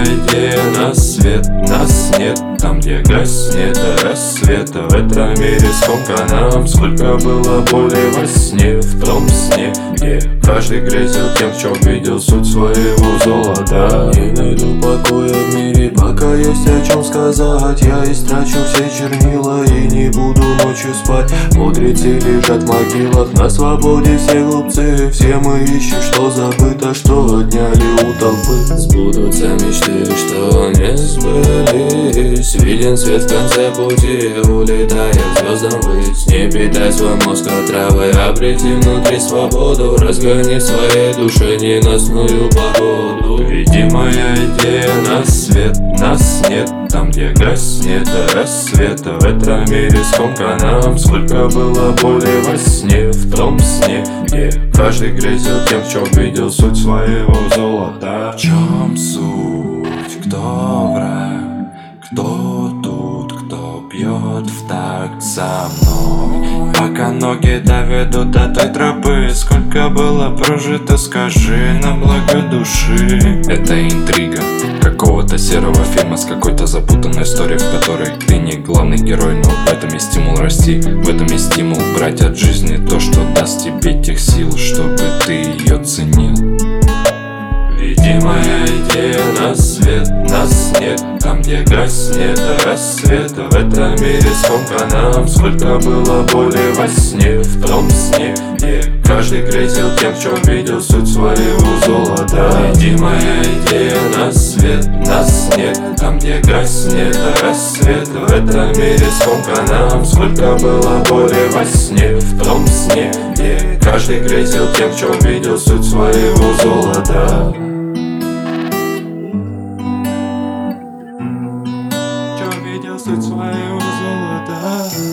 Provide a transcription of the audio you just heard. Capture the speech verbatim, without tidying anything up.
идея на свет, нас нет там, где гаснет рассвет. В этом мире сколько нам, сколько было боли во сне. В том сне, где каждый грезил тем, в чем видел суть своего золота. Не найду покоя в мире, пока есть о чем сказать. Я истрачу все чернила и не буду ночью спать. Мудрецы лежат в могилах, на свободе все глупцы. Все мы ищем, что забыто, что отняли у толпы. Сбудутся мечты, что не сбылись. Виден свет в конце пути, улетая к звездам ввысь. Не питай свой мозг отравой, обрети внутри свободу. Разгони в своей душе ненастную погоду. Видимая идея на свет, нас нет там, где гаснет рассвет. В этом мире сколько нам, сколько было боли во сне. В том сне, где каждый грезил тем, в чем видел суть своего золота. В чем суть? Кто враг? Кто тут? Кто бьет в такт со мной? Пока ноги доведут до той тропы, сколько было прожито, скажи на благо души. Это интрига какого-то серого фильма с какой-то запутанной историей, в которой ты не главный герой, но в этом есть стимул расти. В этом есть стимул брать от жизни то, что даст тебе тех сил, чтобы ты ее ценил. Видимая идея на свет, нас нет там, где гаснет рассвет. В этом мире сколько нам, сколько было боли во сне. В том сне, где каждый грезил тем, в чем видел суть своего золота. Видимая идея на свет, нас нет там, где гаснет рассвет. В этом мире сколько нам, сколько было боли во сне. В том сне, где каждый грезил тем, в чем видел суть своего золота. Видел суть своего золота.